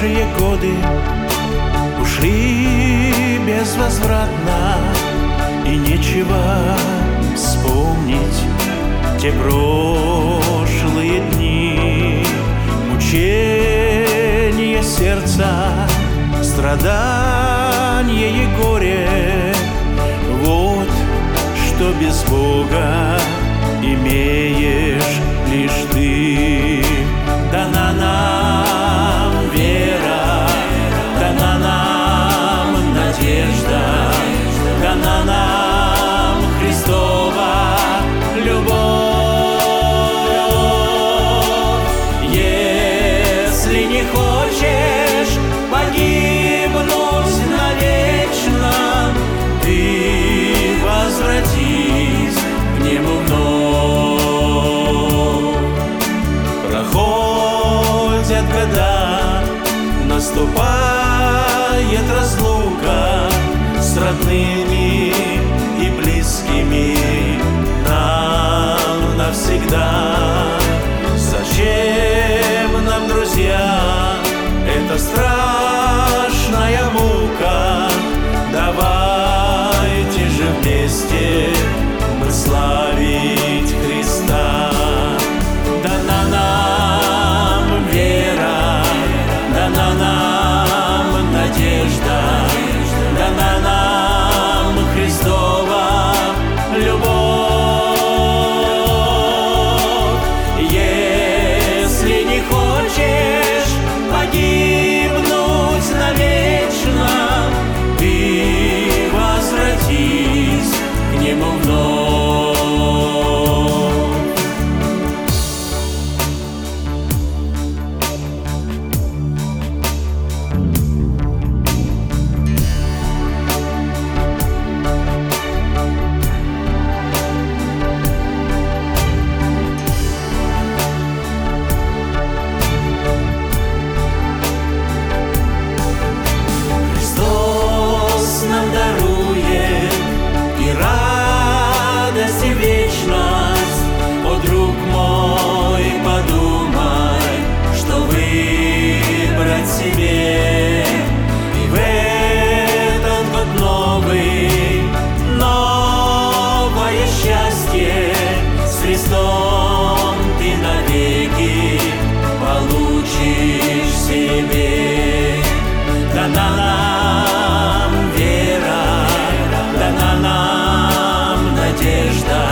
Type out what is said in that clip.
лучшие годы ушли безвозвратно, и нечего вспомнить те прошлые дни. Мучение сердца, страдание и горе — вот что без Бога имеешь лишь ты. Дана нам вера, дана нам надежда, дана нам Христова любовь. Если не хочешь погибнуть навечно, ты возвратись к нему вновь. Проходят года, наступает разлука с родными и близкими нам навсегда. Зачем нам, друзья, эта страшная мука? Давайте же вместе мы славить Христа. Дана нам вера, дана нам надежда, дана нам Христова любовь. Если не хочешь погибнуть навечно, ты возвратись к нему вновь. Христос нам дарует и радость, и вечность. О, друг мой, подумай, что выбрать себе. И в этот год новый, новое счастье с Христом ты навеки получишь себе. Дана нам вера, дана нам надежда,